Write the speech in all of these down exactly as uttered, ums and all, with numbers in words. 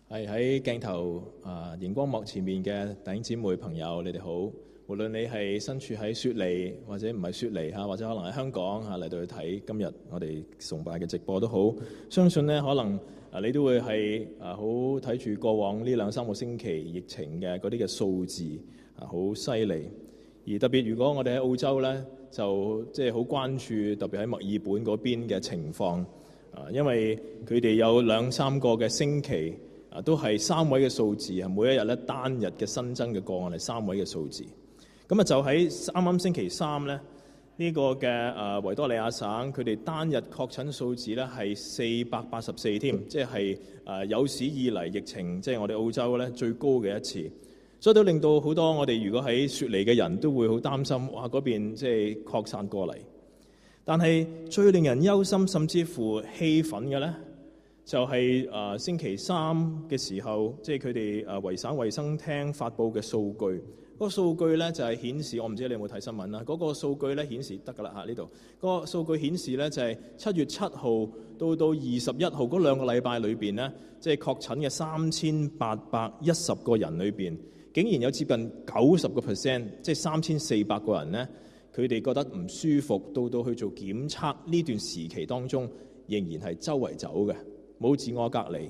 係喺鏡頭啊熒光幕前面嘅弟兄姊妹朋友，你哋好。無論你係身處喺雪梨或者唔係雪梨嚇，或者可能喺香港嚇嚟到去睇今日我哋崇拜嘅直播都好，相信呢可能啊你都會係啊好睇住過往呢兩三個星期疫情嘅嗰啲嘅數字啊好犀利。而特別如果我哋喺澳洲呢，就即係好關注特別喺墨爾本嗰邊嘅情況啊，因為佢哋有兩三個嘅星期啊都係三位嘅數字，係每一日咧單日嘅新增嘅個案係三位嘅數字。咁啊就喺啱啱星期三咧，呢、這個嘅誒維多利亞省佢哋單日確診數字咧係四百八十四添，即係誒有史以嚟疫情即係、就是、我哋澳洲咧最高嘅一次，所以都令到好多我哋如果喺雪梨嘅人都會好擔心，哇嗰邊即係擴散過嚟。但係最令人憂心甚至乎氣憤嘅咧，就係、是、誒、呃、星期三嘅時候，即係佢哋誒維省衛生廳發布嘅數據。嗰個數據咧就係顯示，我唔知你有冇睇新聞啦。嗰、那個數據咧顯示得㗎啦嚇，呢度嗰個數據顯示咧就係七月七號到到二十一號嗰兩個禮拜裏邊咧，即係確診嘅三千八百一十個人裏邊，竟然有接近九十個 percent， 即係三千四百個人咧，佢哋覺得唔舒服，到到去做檢測呢段時期當中，仍然係周圍走嘅，冇自我隔離。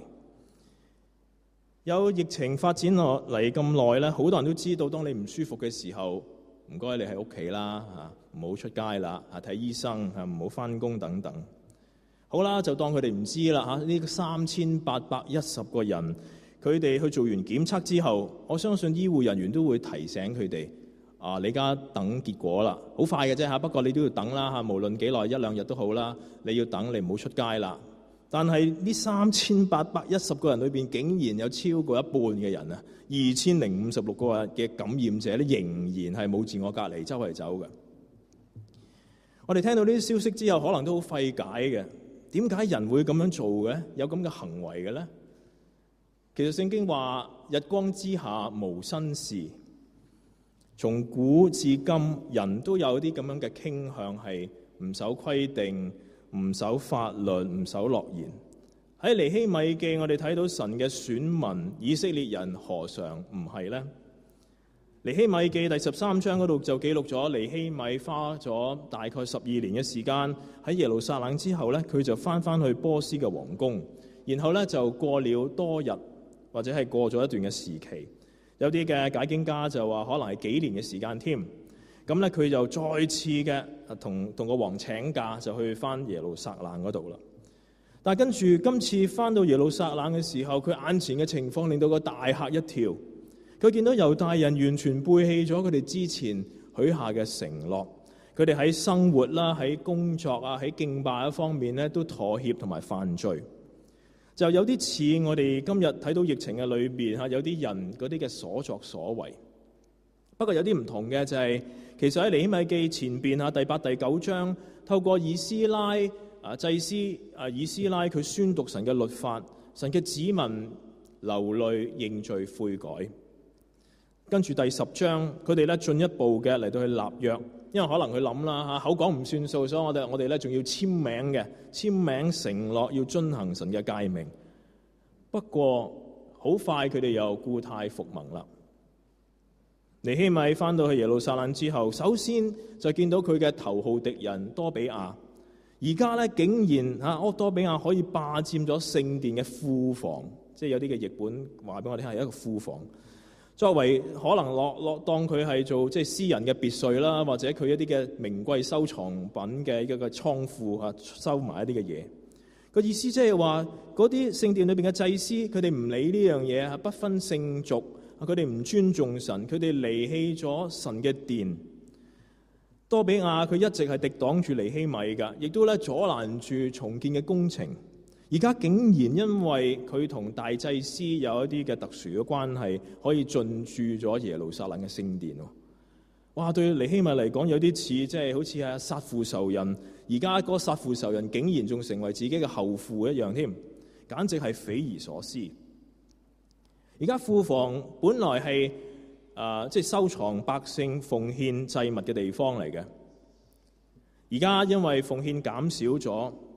有疫情發展落嚟咁耐咧，好多人都知道，當你唔舒服嘅時候，唔該你喺屋企啦嚇，唔好出街啦嚇，睇醫生嚇，唔好返工等等。好啦，就當佢哋唔知啦嚇。呢三千八百一十個人，佢哋去做完檢測之後，我相信醫護人員都會提醒佢哋啊，你而家等結果啦，好快嘅啫嚇，不過你都要等啦嚇，無論幾耐一兩日都好啦，你要等，你唔好出街啦。但係呢三千八百一十個人裏邊，竟然有超過一半嘅人啊，二千零五十六個嘅感染者咧，仍然係冇自我隔離，周圍走嘅。我哋聽到呢啲消息之後，可能都好費解嘅。點解人會咁樣做嘅？有咁嘅行為嘅咧？其實聖經話：日光之下無新事。從古至今，人都有啲咁樣嘅傾向，係唔守規定，唔守法律，唔守諾言。喺尼希米記，我哋睇到神嘅選民以色列人何嘗唔係呢？尼希米記第十三章嗰度就記錄咗尼希米花咗大概十二年嘅時間喺耶路撒冷之後呢，佢就翻翻去波斯嘅皇宮，然後呢，就過了多日或者係過咗一段嘅時期。有啲嘅解經家就話可能係幾年嘅時間添。咁咧，佢就再次嘅同同個王請假，就去翻耶路撒冷嗰度啦。但係跟住今次翻到耶路撒冷嘅時候，佢眼前嘅情況令到個大嚇一跳。佢見到猶大人完全背棄咗佢哋之前許下嘅承諾，佢哋喺生活啦、喺工作啊、喺敬拜一方面咧，都妥協同埋犯罪，就有啲似我哋今日睇到疫情嘅裏邊嚇，有啲人嗰啲嘅所作所為。不過有啲唔同嘅就係、是，其實喺尼希米記前邊啊第八、第九章，透過以斯拉啊祭司啊以斯拉佢宣讀神嘅律法，神嘅子民流淚認罪悔改。跟住第十章，佢哋咧進一步嘅嚟到去立約，因為可能佢諗啦嚇，口講唔算數，所以我哋我哋咧仲要簽名嘅，簽名承諾要遵行神嘅誡命。不過好快佢哋又故態復萌啦。尼希米翻到去耶路撒冷之後，首先就見到佢嘅頭號敵人多比亞，而家咧竟然嚇多比亞可以霸佔咗聖殿嘅庫房，即係有啲嘅譯本話俾我哋聽係一個庫房，作為可能落落當佢係做即係私人嘅別墅啦，或者佢一啲嘅名貴收藏品嘅一個倉庫啊，收埋一啲嘅嘢。個意思即係話嗰啲聖殿裏邊嘅祭司，佢哋唔理呢樣嘢，不分聖俗。佢哋唔尊重神，佢哋離棄咗神嘅殿。多比亞佢一直係敵擋住尼希米㗎，亦都咧阻攔住重建嘅工程。而家竟然因為佢同大祭司有一啲嘅特殊嘅關係，可以進駐咗耶路撒冷嘅聖殿。哇！對尼希米嚟講有啲似即係好似係殺父仇人，而家嗰個殺父仇人竟然仲成為自己嘅後父一樣添，簡直係匪夷所思。而家庫房本來係啊，即係收藏百姓奉獻祭物嘅地方嚟嘅。而家因為奉獻減少咗，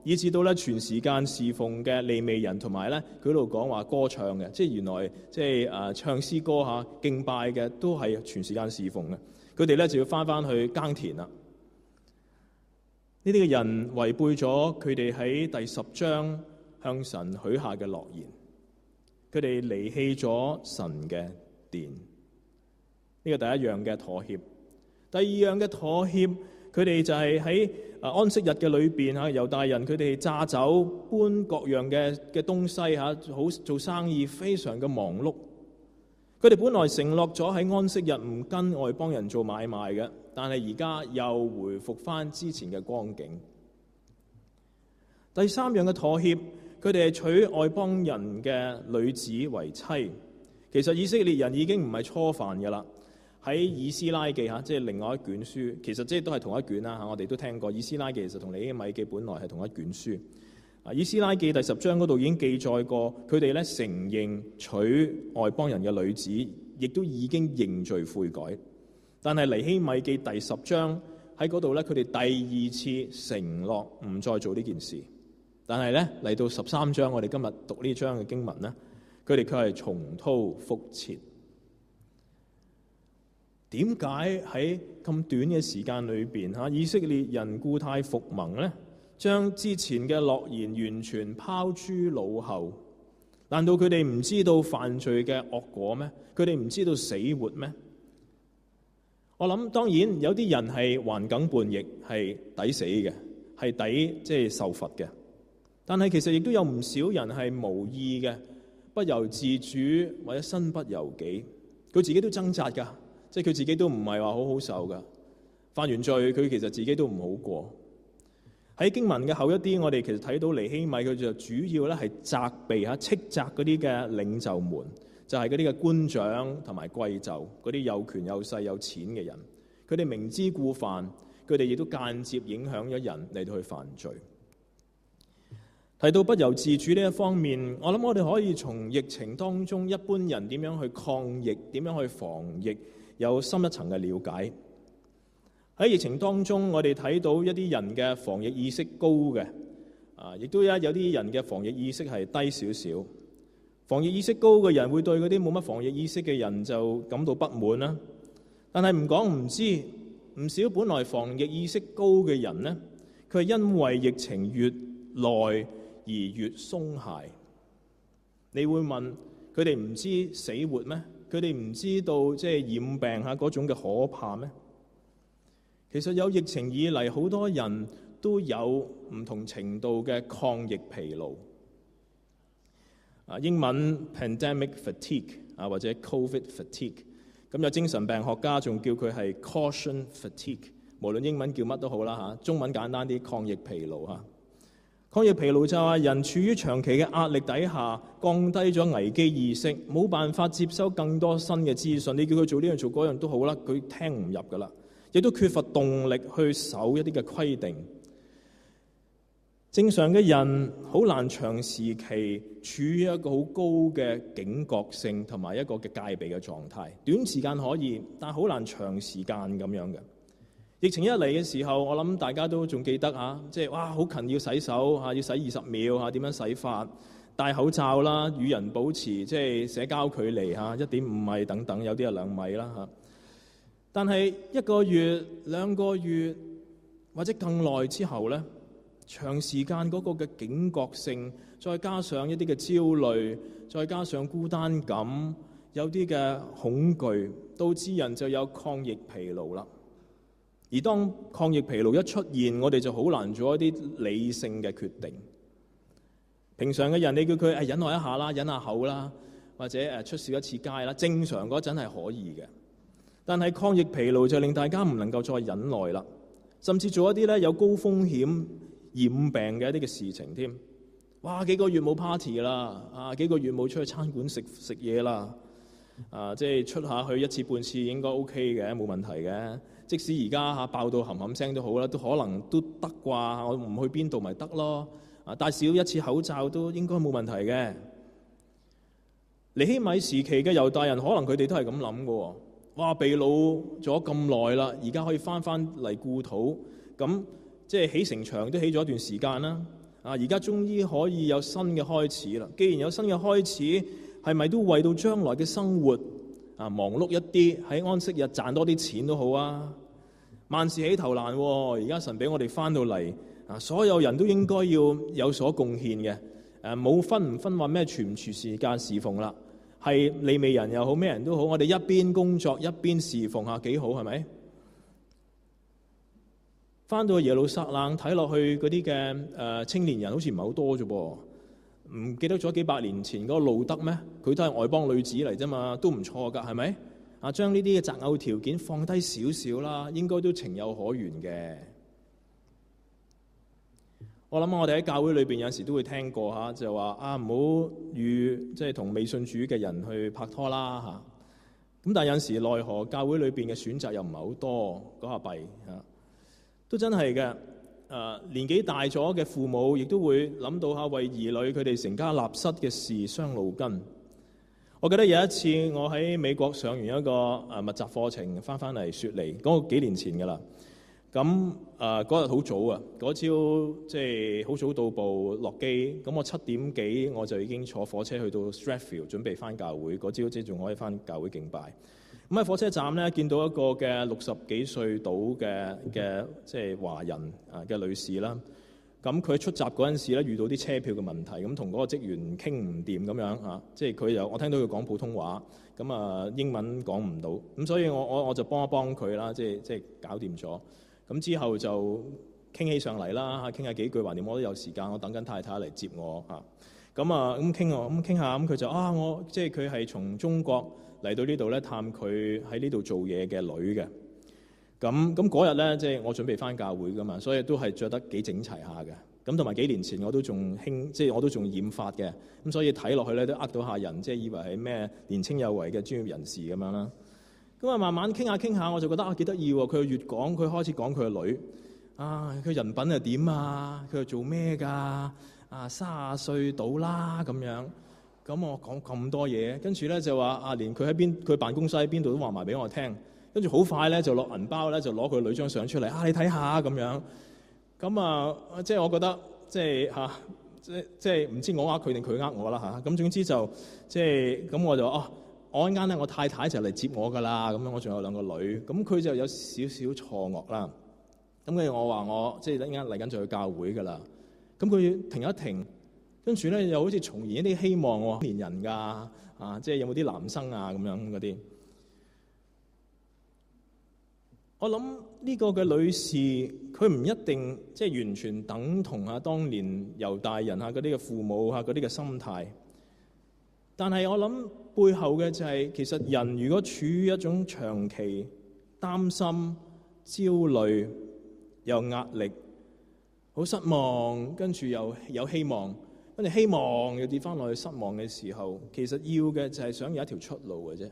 以至到咧全時間侍奉嘅利未人，同埋咧佢度講話歌唱嘅，即係原來即係誒唱詩歌嚇敬拜嘅，都係全時間侍奉嘅。佢哋咧就要翻翻去耕田啦。呢啲嘅人違背咗佢哋喺第十章向神許下嘅諾言，佢哋離棄咗神嘅殿。呢個第一樣嘅妥協。第二樣嘅妥協，佢哋就係喺安息日嘅裏邊嚇，猶大人佢哋炸酒搬各樣嘅嘅東西嚇，好做生意，非常嘅忙碌。佢哋本來承諾咗喺安息日唔跟外邦人做買賣嘅，但係而家又回復翻之前嘅光景。第三樣嘅妥協，佢哋係娶外邦人嘅女子為妻。其實以色列人已經唔係初犯㗎啦。喺以斯拉記嚇，即係另外一卷書，其實即係都係同一卷啦嚇。我哋都聽過以斯拉記，其實同尼希米記本來係同一卷書。啊，以斯拉記第十章嗰度已經記載過，佢哋咧承認娶外邦人嘅女子，亦都已經認罪悔改。但係尼希米記第十章喺嗰度咧，佢哋第二次承諾唔再做呢件事。但係咧嚟到十三章，我哋今日讀呢章嘅經文咧，佢哋卻係重蹈覆轍。點解喺咁短嘅時間裏邊嚇，以色列人故態復萌呢？將之前嘅諾言完全拋諸腦後？難道佢哋唔知道犯罪嘅惡果咩？佢哋唔知道死活咩？我諗當然有啲人係頑梗叛逆，係抵死嘅，係抵即係受罰嘅。但係其實亦都有唔少人係無意嘅，不由自主或者身不由己，佢自己都掙扎㗎。即係佢自己都唔係話好好受噶，犯完罪佢其實自己都唔好過。喺經文嘅後一啲，我哋其實睇到尼希米佢就主要咧係責備嚇斥責嗰啲嘅領袖們，就係嗰啲嘅官長同埋貴胄，嗰啲有權有勢有錢嘅人，佢哋明知故犯，佢哋亦都間接影響咗人嚟到去犯罪。提到不由自主呢一方面，我諗我哋可以從疫情當中一般人點樣去抗疫、點樣去防疫，有深一層嘅了解。喺疫情當中，我哋睇到一啲人嘅防疫意識高嘅，啊，亦都有有啲人嘅防疫意識係低少少。防疫意識高嘅人會對嗰啲冇乜防疫意識嘅人就感到不滿啦。但係唔講唔知，唔少本來防疫意識高嘅人呢，佢係因為疫情越耐而越鬆懈。你會問佢哋唔知死活咩？佢哋唔知道即係染病嚇嗰種嘅可怕咩？其實有疫情以嚟，好多人都有唔同程度嘅抗疫疲勞。啊，英文 pandemic fatigue 啊，或者 covid fatigue。咁有精神病學家仲叫佢係 caution fatigue。無論英文叫乜都好啦嚇，中文簡單啲，抗疫疲勞嚇。抗疫疲勞就係人處於長期嘅壓力底下，降低咗危機意識，冇辦法接收更多新嘅資訊。你叫佢做呢樣做嗰樣都好啦，佢聽唔入噶啦，亦都缺乏動力去守一啲嘅規定。正常嘅人好難長時期處於一個好高嘅警覺性同埋一個嘅戒備嘅狀態。短時間可以，但好難長時間咁樣嘅。疫情一嚟嘅時候，我諗大家都仲記得嚇，即係哇好近要洗手嚇，要洗二十秒嚇，點樣洗法？戴口罩啦，與人保持即係社交距離嚇，一點五米等等，有啲係兩米啦嚇。但係一個月、兩個月或者更耐之後咧，長時間嗰個嘅警覺性，再加上一啲嘅焦慮，再加上孤單感，有啲嘅恐懼，導致人就有抗疫疲勞啦。而當抗疫疲勞一出現，我哋就好難做一啲理性嘅決定。平常嘅人，你叫佢誒忍耐一下啦，忍下口啦，或者誒出少一次街啦，正常嗰陣係可以嘅。但係抗疫疲勞就令大家唔能夠再忍耐啦，甚至做一啲咧有高風險染病嘅一啲嘅事情添。哇！幾個月冇 party 啦，啊幾個月冇出去餐館食食嘢啦，啊即係出下去一次半次應該 OK 嘅，冇問題嘅。即使而家嚇爆到冚冚聲都好啦，都可能都得啩。我唔去邊度咪得咯？啊，戴少一次口罩都應該冇問題嘅。尼希米時期嘅猶大人可能佢哋都係咁諗嘅喎。哇，被擄咗咁耐啦，而家可以翻翻嚟故土，咁即係起城牆都起咗一段時間啦。 啊，而家終於可以有新嘅開始啦。既然有新嘅開始，係咪都為到將來嘅生活啊忙碌一啲，喺安息日賺多啲錢都好啊？萬事起頭難喎，而家神俾我哋翻到嚟啊，所有人都應該要有所貢獻嘅。誒，冇分唔分話咩全唔全時間侍奉啦，係利未人又好，咩人都好，我哋一邊工作一邊侍奉下，幾好係咪？翻到耶路撒冷睇落去嗰啲嘅誒青年人好似唔係好多啫噃，唔記得咗幾百年前嗰個路德咩？佢都係外邦女子嚟啫嘛，都唔錯噶，係咪？啊，將呢啲嘅擇偶條件放低少少啦，應該都情有可原嘅。我諗我哋喺教會裏邊有時都會聽過嚇，就話啊唔好與即係同未信主嘅人去拍拖啦嚇。咁但係有時奈何教會裏邊嘅選擇又唔係好多，嗰下弊嚇。都真係嘅，誒年紀大咗嘅父母，亦都會諗到下為兒女佢哋成家立室嘅事傷腦筋。我記得有一次我喺美國上完一個誒密集課程，翻返嚟雪梨，嗰個幾年前㗎啦。咁誒嗰日好早啊，嗰朝即係好早到步落機，咁我七點幾我就已經坐火車去到 Strathfield 準備翻教會。嗰朝即係仲可以翻教會敬拜。咁喺火車站咧，見到一個嘅六十幾歲到嘅嘅即係華人啊嘅女士啦。咁佢出閘嗰陣時咧，遇到啲車票嘅問題，咁同嗰個職員傾唔掂咁樣嚇，即係佢又我聽到佢講普通話，咁啊英文講唔到，咁所以我我我就幫一幫佢啦，即係即係搞掂咗。咁之後就傾起上嚟啦嚇，傾下幾句話掂，我都有時間，我等緊太太嚟接我嚇。咁啊咁傾我咁傾下，咁佢就啊我即係佢係從中國嚟到呢度咧探佢喺呢度做嘢嘅女嘅。咁咁嗰日咧，即係我準備翻教會噶嘛，所以都係着得幾整齊下嘅。咁同埋幾年前我都仲興，即係我都仲染髮嘅。咁所以睇落去咧都呃到下人，即係以為係咩年青有為嘅專業人士咁樣啦。咁啊，慢慢傾下傾下，我就覺得啊幾得意喎。佢越講，佢開始講佢個女啊，佢人品係點啊？佢係做咩㗎？啊，三十歲到啦咁樣。咁我講咁多嘢，跟住咧就話啊，連佢喺邊，佢辦公室喺邊度都話埋俾我聽。跟住好快咧就落銀包咧，就攞佢女張相出嚟啊！你睇下咁樣。咁啊，即係我覺得即係嚇、啊，即即係唔知我呃佢定佢呃我啦嚇。咁、啊、總之就即係咁，我就哦、啊，我陣間咧，我太太就嚟接我噶啦。咁樣我仲有兩個女，咁佢就有少少錯愕啦。咁跟住我話我即係陣間嚟緊就去教會噶啦。咁佢停一停，跟住咧又好似重燃一啲希望喎。年人㗎啊，即係有冇啲男生啊咁樣嗰啲。我諗呢個嘅女士，佢唔一定即係完全等同啊當年猶大人啊嗰啲嘅父母啊嗰啲嘅心態，但係我諗背後嘅就係、是，其實人如果處於一種長期擔心、焦慮、有壓力、好失望，跟住又有希望，跟住希望又跌翻落去失望嘅時候，其實要嘅就係想有一條出路嘅啫。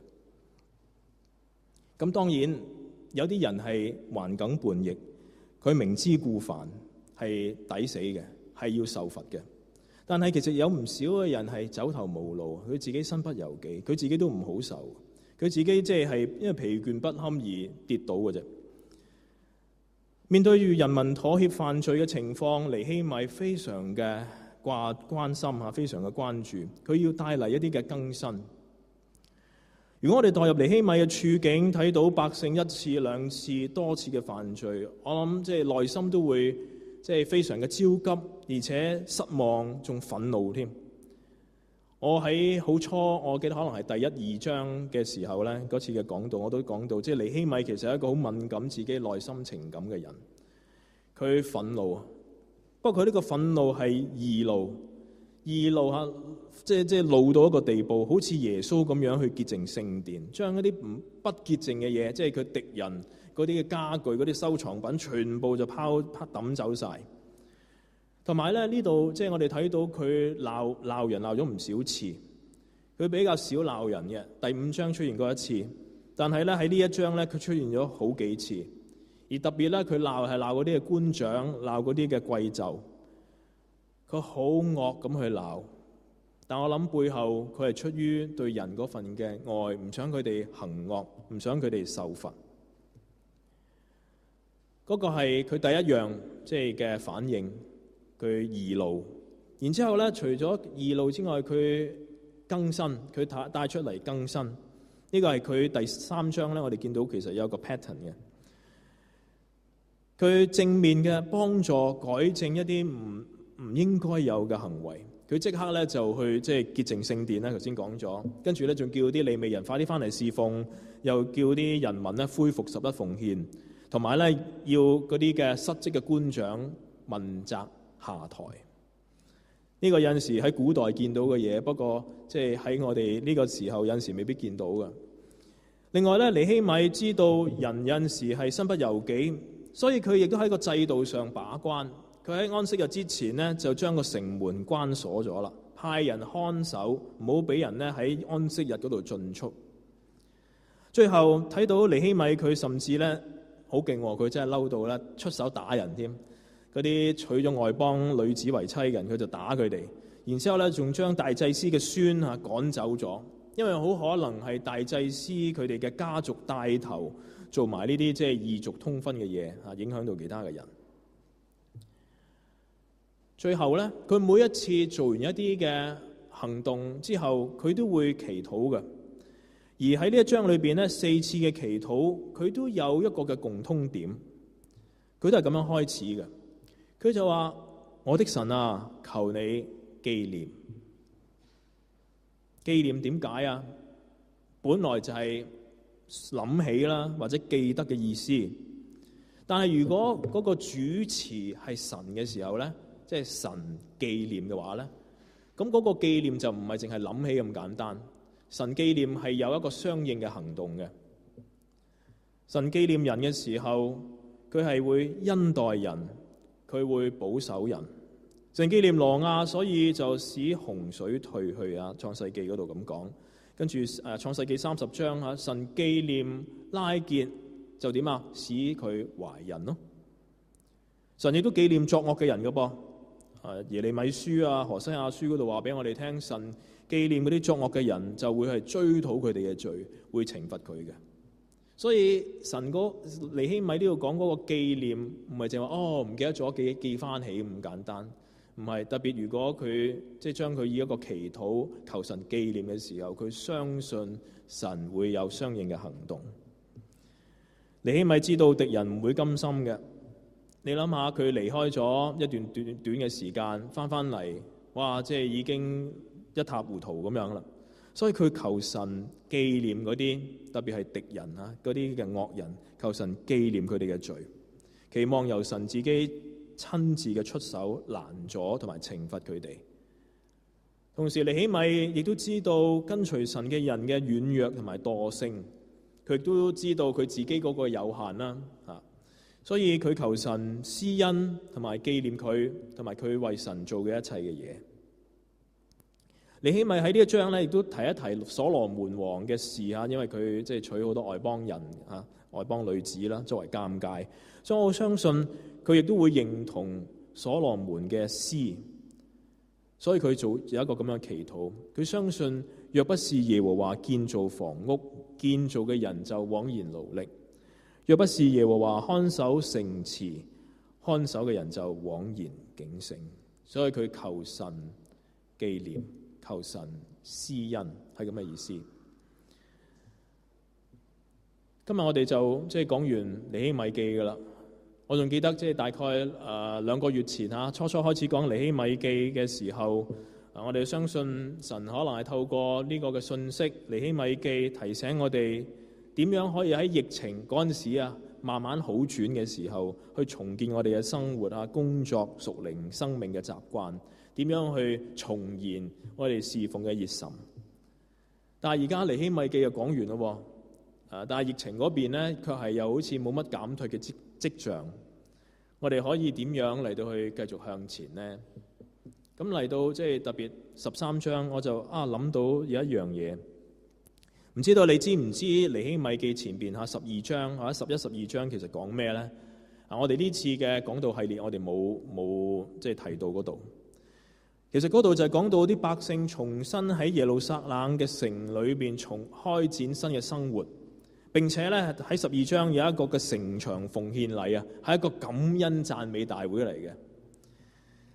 咁當然。有啲人係頑梗叛逆，佢明知故犯，係抵死嘅，係要受罰嘅。但係其實有唔少嘅人係走投無路，佢自己身不由己，佢自己都唔好受，佢自己即係因為疲倦不堪而跌倒嘅啫。面對住人民妥協犯罪嘅情況，尼希米非常嘅掛關心嚇，非常嘅關注，佢要帶嚟一啲嘅更新。如果我哋代入尼希米嘅處境，睇到百姓一次、兩次、多次嘅犯罪，我諗即係內心都會即係非常嘅焦急，而且失望，仲憤怒添。我喺好初，我記得可能係第一二章嘅時候咧，嗰次嘅講道我都講到，即係尼希米其實係一個好敏感自己內心情感嘅人。佢憤怒，不過佢呢個憤怒係義怒，義怒嚇。即係即係怒到一個地步，好似耶穌咁樣去潔淨聖殿，將一啲唔不潔淨嘅嘢，即係佢敵人嗰啲嘅家具、嗰啲收藏品，全部就拋拋抌走晒。同埋咧，呢度即係我哋睇到佢鬧鬧人鬧咗唔少次，佢比較少鬧人嘅。第五章出現過一次，但係咧喺呢一章咧，佢出現咗好幾次，而特別咧佢鬧係鬧嗰啲嘅官長，鬧嗰啲嘅貴胄，佢好惡咁去鬧。但我諗背後佢係出於對人嗰份嘅愛，唔想佢哋行惡，唔想佢哋受罰。嗰個係佢第一樣即係嘅反應。 佢義路。然之後咧，除咗義路之外，佢更新，佢帶帶出嚟更新。呢、這個係佢第三章咧，我哋見到其實有個 pattern 嘅。佢正面嘅幫助改正一啲唔唔應該有嘅行為。佢即刻咧就去即係潔淨聖殿咧，頭先講咗，跟住咧仲叫啲利未人快啲翻嚟侍奉，又叫啲人民咧恢復十一奉獻，同埋咧要嗰啲嘅失職嘅官長問責下台。呢、這個有陣時喺古代見到嘅嘢，不過即係喺我哋呢個時候有陣時未必見到嘅。另外咧，尼希米知道人有陣時係身不由己，所以佢亦都喺個制度上把關。佢喺安息日之前呢，就將個城門關鎖咗啦，派人看守，唔好俾人呢喺安息日嗰度進出。最後睇到尼希米佢甚至呢好勁，佢真係嬲到咧出手打人添。嗰啲娶咗外邦女子為妻嘅人，佢就打佢哋，然之後咧仲將大祭司嘅孫嚇趕走咗，因為好可能係大祭司佢哋嘅家族帶頭做埋呢啲即係異族通婚嘅嘢嚇，影響到其他嘅人。最後咧，佢每一次做完一啲嘅行動之後，佢都會祈禱嘅。而喺呢一章裏邊咧，四次嘅祈禱，佢都有一個嘅共通點，佢都係咁樣開始嘅。佢就話：我的神啊，求你紀念。紀念點解啊？本來就係諗起啦，或者記得嘅意思。但係如果嗰個主詞係神嘅時候咧，即係神紀念嘅話咧，咁嗰個紀念就唔係淨係諗起咁簡單。神紀念係有一個相應嘅行動嘅。神紀念人嘅時候，佢係會恩待人，佢會保守人。神紀念挪亞，所以就使洪水退去啊。創世記嗰度咁講，跟住誒創世記三十章啊，神紀念拉結就點啊？使佢懷孕咯。神亦都紀念作惡嘅人噶噃。誒耶利米書啊、何西阿書嗰度話俾我哋聽，神紀念嗰啲作惡嘅人，就會係追討佢哋嘅罪，會懲罰佢嘅。所以神嗰尼希米呢度講嗰個紀念，唔係淨係話哦唔記得咗記記翻起咁簡單，唔係。特別如果佢即係將佢以一個祈禱求神紀念嘅時候，佢相信神會有相應嘅行動。尼希米知道敵人唔會甘心嘅。你諗下，佢離開咗一段短短嘅時間，翻翻嚟，哇！即係已經一塌糊塗咁樣啦。所以佢求神紀念嗰啲，特別係敵人啊，嗰啲嘅惡人，求神紀念佢哋嘅罪，期望由神自己親自嘅出手攔阻同埋懲罰佢哋。同時，尼希米亦都知道跟隨神嘅人嘅軟弱同埋惰性，佢亦都知道佢自己嗰個有限啦，啊！所以佢求神施恩同埋紀念佢，同埋佢為神做嘅一切嘅嘢。尼希米喺呢一章咧，亦都提一提所羅門王嘅事啊，因為佢即係娶好多外邦人啊、外邦女子啦，作為監戒。所以我相信佢亦都會認同所羅門嘅詩，所以佢做有一個咁樣嘅祈禱。佢相信，若不是耶和華建造房屋，建造嘅人就枉然勞力。若不是耶和華看守城池，看守嘅人就枉然警醒。所以佢求神紀念，求神施恩，係咁嘅意思。今日我哋就即係講完尼希米記噶啦。我仲記得即係大概誒兩個月前嚇，初初開始講尼希米記嘅時候，我哋相信神可能係透過呢個嘅信息，尼希米記提醒我哋。點樣可以喺疫情嗰陣時啊，慢慢好轉嘅時候，去重建我哋嘅生活啊、工作、屬靈生命嘅習慣？點樣去重燃我哋侍奉嘅熱忱？但係而家尼希米記就講完咯，誒，但係疫情嗰邊咧，卻係又好似冇乜減退嘅跡跡象。我哋可以點樣嚟到去繼續向前呢？咁嚟到即係特別十三章，我就啊諗到有一樣嘢。唔知道你知唔知尼希米記前邊嚇十二章或者十一、十二章其實講咩呢？啊，我哋呢次嘅講道系列，我哋冇冇即係提到嗰度。其實嗰度就係講到啲百姓重新喺耶路撒冷嘅城裏邊重開展新嘅生活，並且咧喺十二章有一個嘅城牆奉獻禮啊，係一個感恩讚美大會嚟嘅。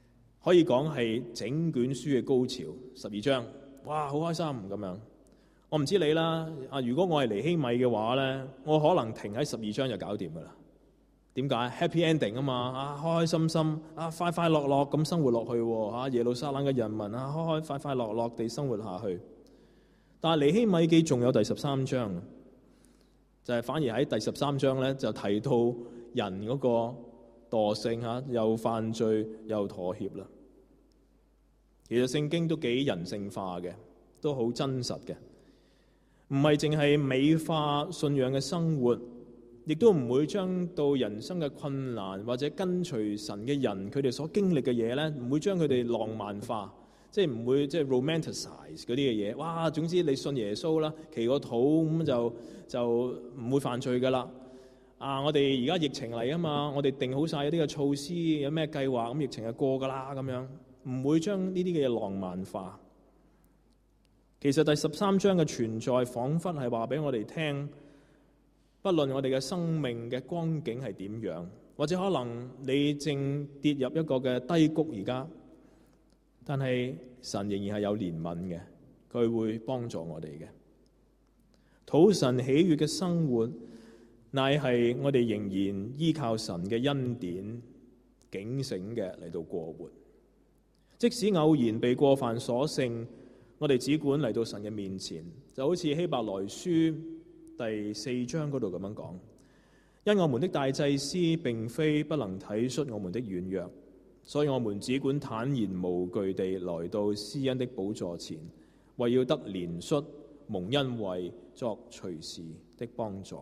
可以講係整卷書嘅高潮，十二章，哇，好開心咁樣。我唔知你啦，啊，如果我係尼希米嘅話咧，我可能停喺十二章就搞掂噶啦。點解 ？Happy ending 啊嘛，啊，開開心心，啊，快快樂樂咁生活落去，啊，耶路撒冷嘅人民啊，開開快快樂樂地生活下去。但係尼希米記仲有第十三章，就係、是、反而喺第十三章咧就提到人嗰個惰性嚇，又犯罪又妥協啦。其實聖經都幾人性化嘅，都好真實嘅，唔係淨係美化信仰嘅生活，亦都唔會將到人生嘅困難或者跟隨神嘅人佢哋所經歷嘅嘢咧，唔會將佢哋浪漫化，即係唔會即係 romanticize 嗰啲嘅嘢。哇，總之你信耶穌啦，祈個禱咁就就唔會犯罪噶啦。啊，我哋而家疫情嚟啊嘛，我哋定好晒一啲嘅措施，有咩計劃，咁疫情就過噶啦咁樣。唔會將呢啲嘅嘢浪漫化。其實第十三章嘅存在，彷彿係話俾我哋聽，不論我哋嘅生命嘅光景係點樣，或者可能你正跌入一個嘅低谷而家，但係神仍然係有憐憫嘅，佢會幫助我哋嘅。討神喜悅嘅生活，乃係我哋仍然依靠神嘅恩典，警醒嘅嚟到過活。即使偶然被過犯所勝，我哋只管嚟到神嘅面前，就好似希伯來書第四章嗰度咁樣講：因我們的大祭司並非不能體恤我們的軟弱，所以我們只管坦然無懼地來到施恩的寶座前，為要得憐恤、蒙恩惠、作隨時的幫助。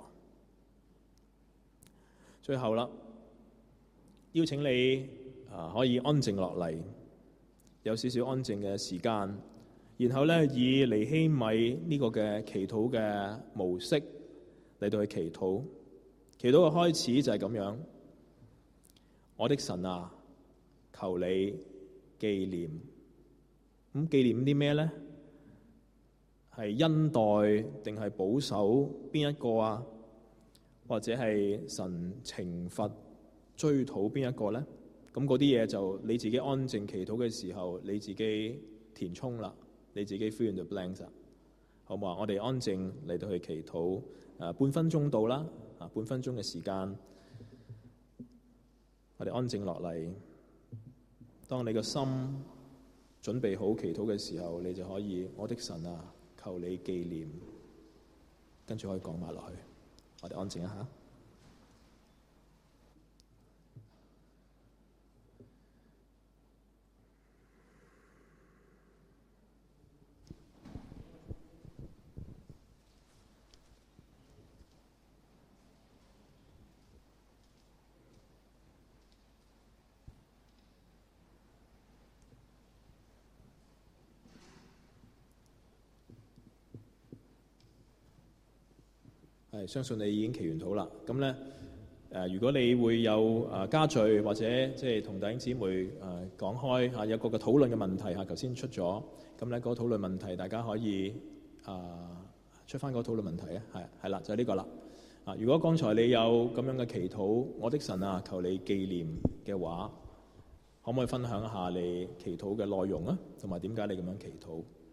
最後啦，邀請你啊可以安靜落嚟。有少少安靜嘅時間，然後咧以尼希米呢個嘅祈禱嘅模式嚟到去祈禱。祈禱嘅開始就係咁樣：我的神啊，求你紀念。咁紀念啲咩咧？係恩待定係保守邊一個啊？或者係神懲罰追討邊一個咧？咁嗰啲嘢就你自己安靜祈禱嘅時候，你自己填充啦，你自己 fill in the blanks，好唔好啊？我哋安靜嚟到去祈禱，誒半分鐘到啦，啊半分鐘嘅時間，我哋安靜落嚟。當你個心準備好祈禱嘅時候，你就可以，我的神啊，求你紀念，跟住可以講埋落去。我哋安靜一下。係，相信你已經祈完禱啦。咁咧誒，如果你會有誒家聚或者即係同弟兄姊妹誒講開嚇，有個嘅討論嘅問題嚇，頭先出咗，咁咧嗰個討論問題大家可以誒出翻嗰個討論問題啊，係係啦，就係呢個啦。啊，如果剛才你有咁樣嘅祈禱，我的神啊，求你紀念嘅話，可唔可以分享一下你祈禱嘅內容啊，同埋點解你咁樣祈禱？